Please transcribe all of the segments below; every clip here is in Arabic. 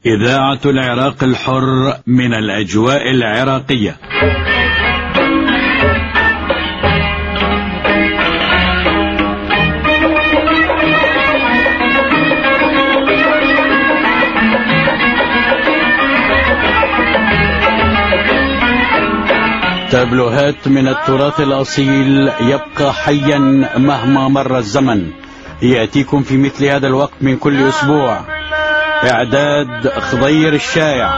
إذاعة العراق الحر من الأجواء العراقية. تابلوهات من التراث الأصيل يبقى حيا مهما مر الزمن، يأتيكم في مثل هذا الوقت من كل أسبوع. إعداد خضير الشايع.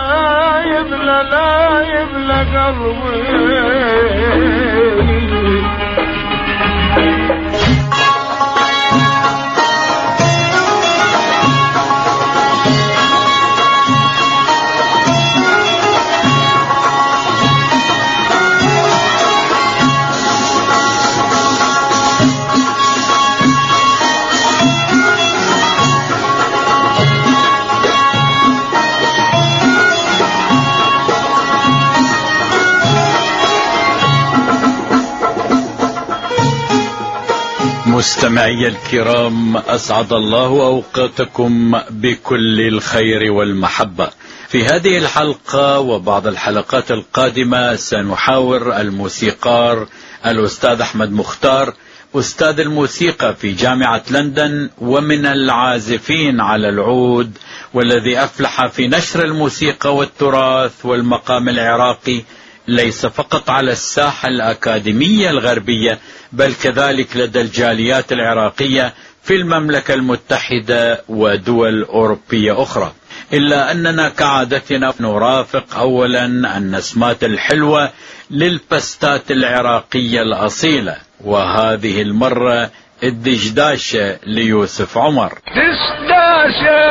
مستمعي الكرام، أسعد الله أوقاتكم بكل الخير والمحبة. في هذه الحلقة وبعض الحلقات القادمة سنحاور الموسيقار الأستاذ أحمد مختار، أستاذ الموسيقى في جامعة لندن ومن العازفين على العود، والذي أفلح في نشر الموسيقى والتراث والمقام العراقي ليس فقط على الساحة الأكاديمية الغربية، بل كذلك لدى الجاليات العراقية في المملكة المتحدة ودول أوروبية أخرى. إلا أننا كعادتنا نرافق أولا النسمات الحلوة للبستات العراقية الأصيلة، وهذه المرة الدشداشة ليوسف عمر. دشداشة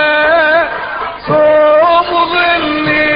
صوب ظلي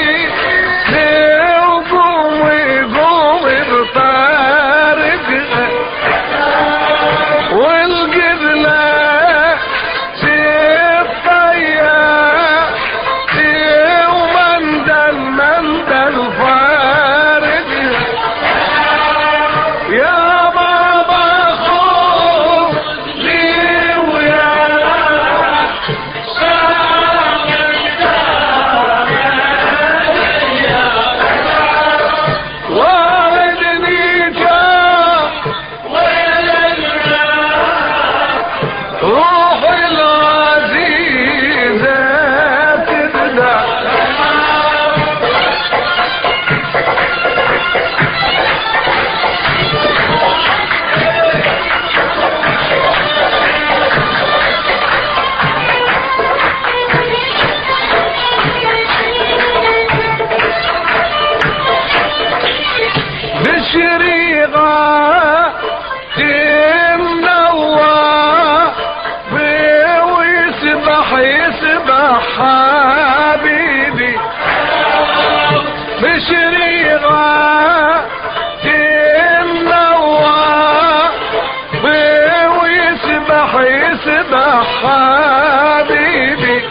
حبيبي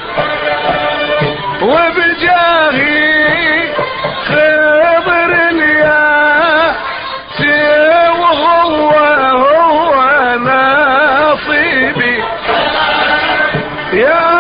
وبجاهي خبر يا وهو نصيبي يا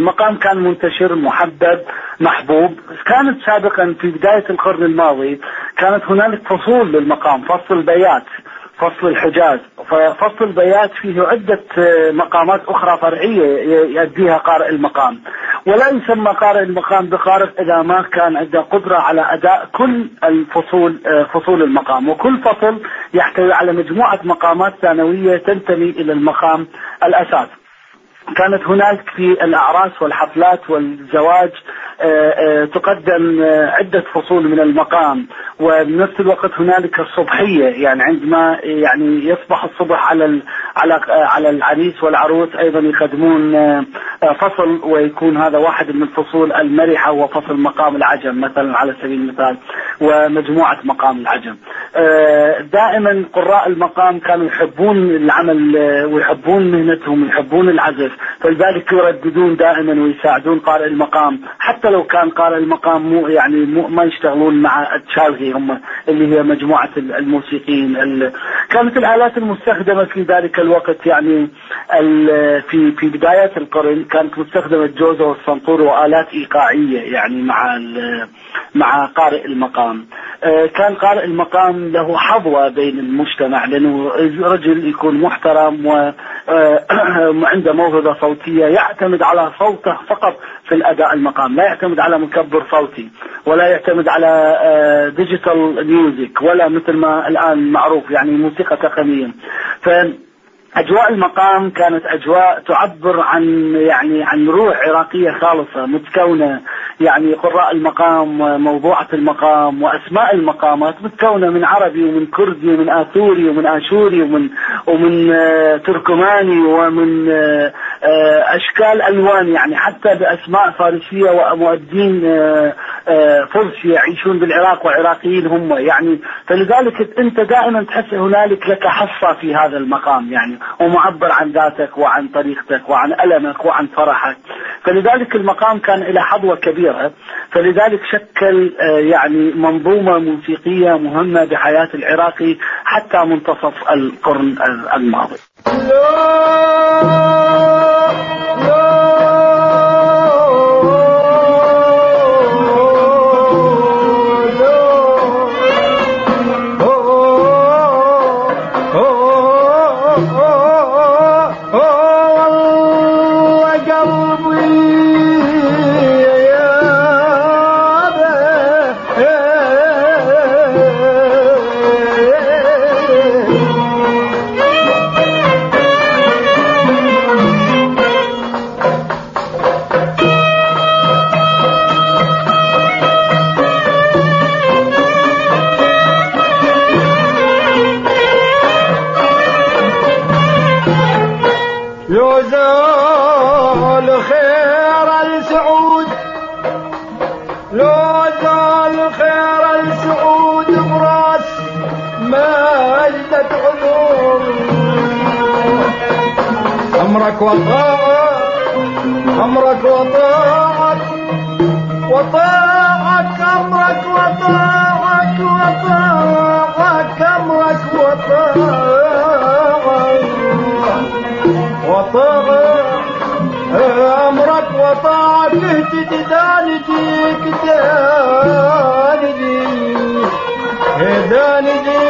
المقام كان منتشر محبب محبوب. كانت سابقا في بداية القرن الماضي كانت هنالك فصول للمقام، فصل البيات، فصل الحجاز. ففصل البيات فيه عدة مقامات أخرى فرعية يؤديها قارئ المقام، ولا يسمى قارئ المقام بقارئ إذا ما كان عنده قدرة على أداء كل الفصول، فصول المقام، وكل فصل يحتوي على مجموعة مقامات ثانوية تنتمي إلى المقام الأساس. كانت هناك في الأعراس والحفلات والزواج تقدم عدة فصول من المقام، وبنفس الوقت هنالك الصبحية، يعني عندما يعني يصبح الصبح على العريس والعروس أيضا يقدمون فصل، ويكون هذا واحد من الفصول المرحة، وفصل مقام العجم مثلا على سبيل المثال، ومجموعة مقام العجم. دائما قراء المقام كانوا يحبون العمل ويحبون مهنتهم ويحبون العزف، فلذلك يرددون دائما ويساعدون قارئ المقام، حتى لو كان قارئ المقام ما يشتغلون مع التشالغي هم اللي هي مجموعة الموسيقيين. كانت الآلات المستخدمة في ذلك الوقت يعني في بداية القرن كانت مستخدمة الجوزة والصنطور وآلات إيقاعية يعني مع قارئ المقام. كان قارئ المقام له حظوة بين المجتمع، لأنه رجل يكون محترم وعنده موهبة صوتية، يعتمد على صوته فقط في الأداء المقام، لا يعتمد على مكبر صوتي، ولا يعتمد على ديجيتال ميوزك، ولا مثل ما الآن معروف يعني موسيقى تقنية. أجواء المقام كانت أجواء تعبر عن روح عراقية خالصة متكونة، يعني قراء المقام وموضوعة المقام وأسماء المقامات متكونة من عربي ومن كردي ومن آثوري ومن آشوري ومن تركماني ومن أشكال ألوان، يعني حتى بأسماء فارسية ومؤدين فرس يعيشون بالعراق وعراقيين هم يعني. فلذلك أنت دائما تحس هنالك لك حصة في هذا المقام يعني، ومعبر عن ذاتك وعن طريقتك وعن ألمك وعن فرحك. فلذلك المقام كان إلى حظوة كبيرة، فلذلك شكل يعني منظومة موسيقية مهمة بحياة العراقي حتى منتصف القرن الماضي. أمرك وطاعك وطاعك أمرك وطاعك وطاعك أمرك وطاعك أمرك وطاعك تدانجيك دانجي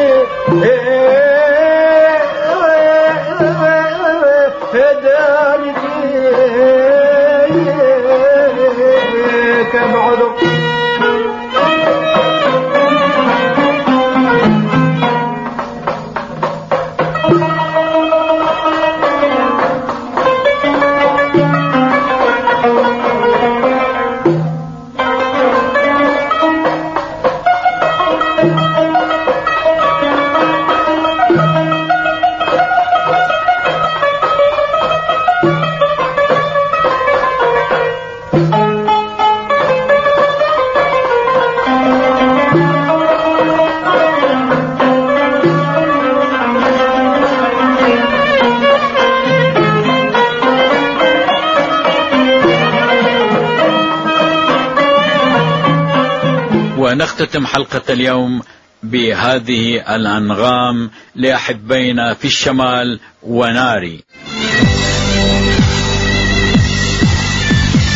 ونختتم حلقة اليوم بهذه الأنغام لأحبينا في الشمال وناري.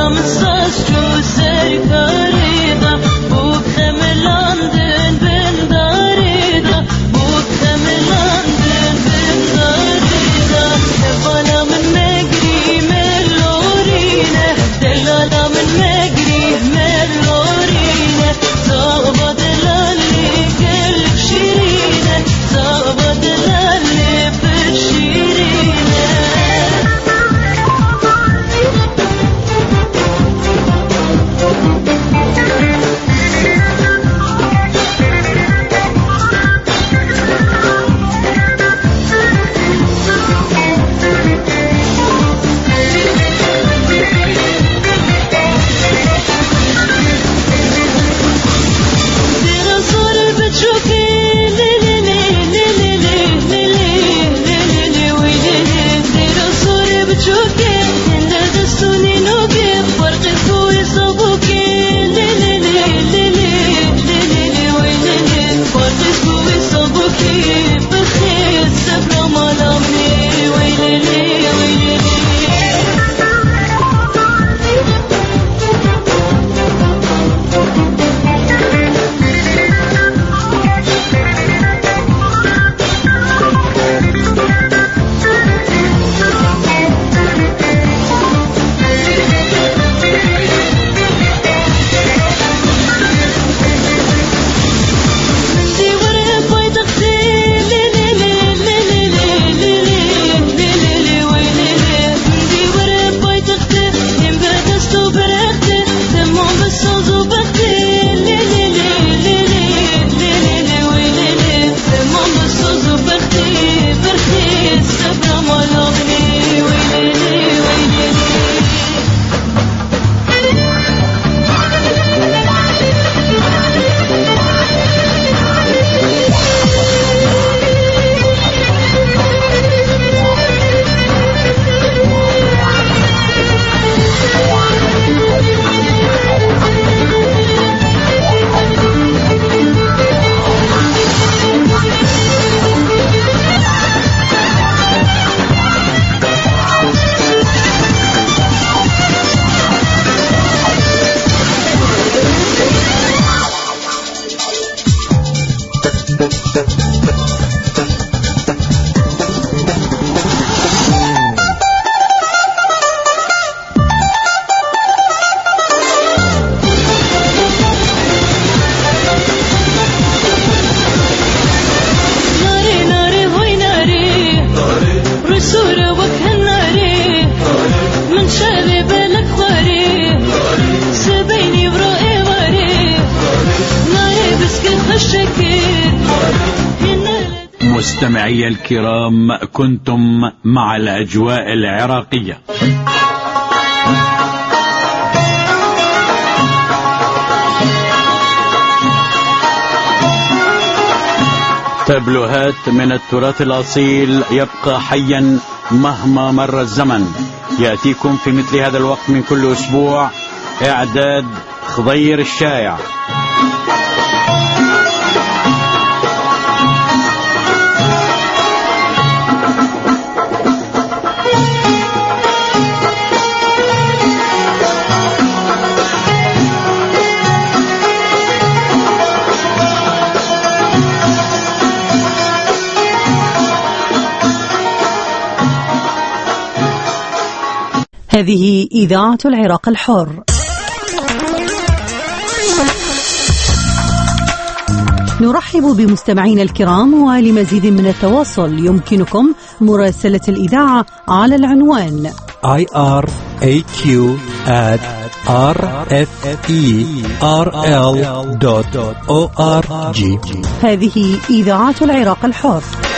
مستمعي الكرام، كنتم مع الأجواء العراقية. تابلوهات من التراث الأصيل يبقى حيا مهما مر الزمن، يأتيكم في مثل هذا الوقت من كل أسبوع. إعداد خضير الشايع. هذه إذاعة العراق الحر. نرحب بمستمعينا الكرام، ولمزيد من التواصل يمكنكم مراسلة الإذاعة على العنوان iraq@rferl.org. هذه إذاعة العراق الحر.